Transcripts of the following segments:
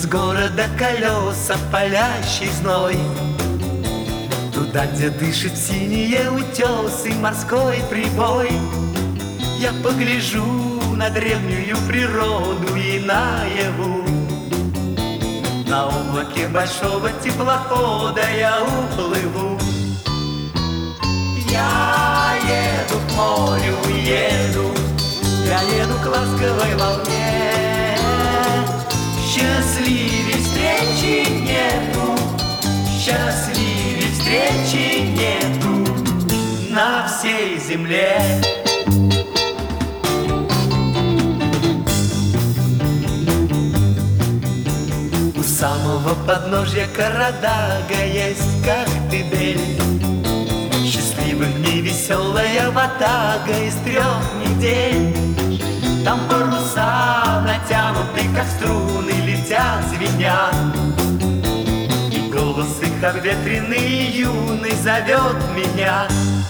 города колеса, палящий зной, туда, где дышит синие утесы, морской прибой. Я погляжу на древнюю природу и наяву. На облаке большого теплохода я уплыву. Я еду к морю, еду, я еду к ласковой волне. Счастливей встречи нету, счастливей встречи нету на всей земле. У самого подножья Карадага есть Коктебель. Счастливых дней веселая ватага из 3 недель. Там паруса натянуты, как струны, летят, звенят. И голос их обветренный и юный зовет меня.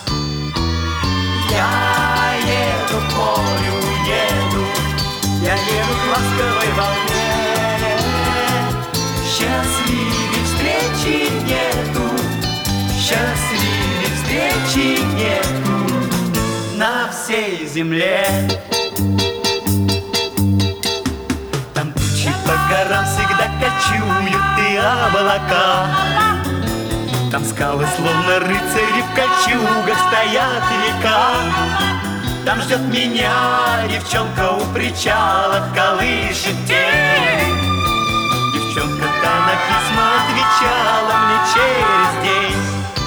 Я еду к морю, еду, я еду к ласковой волне. Счастливей встречи нету, счастливей встречи нету на всей земле. Там тучи по горам всегда кочуют и облака. Там скалы, словно рыцари в кольчугах, стоят века. Там ждет меня девчонка у причала, колышет тень. Девчонка-то на письма отвечала мне через день.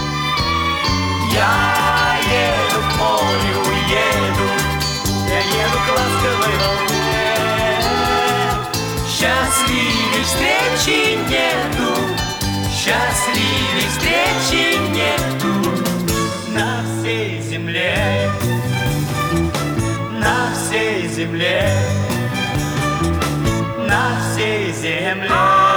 Я еду к морю, еду, я еду к ласковой волне. Счастливей встречи нету, счастливей встречи нету на всей земле, на всей земле, на всей земле.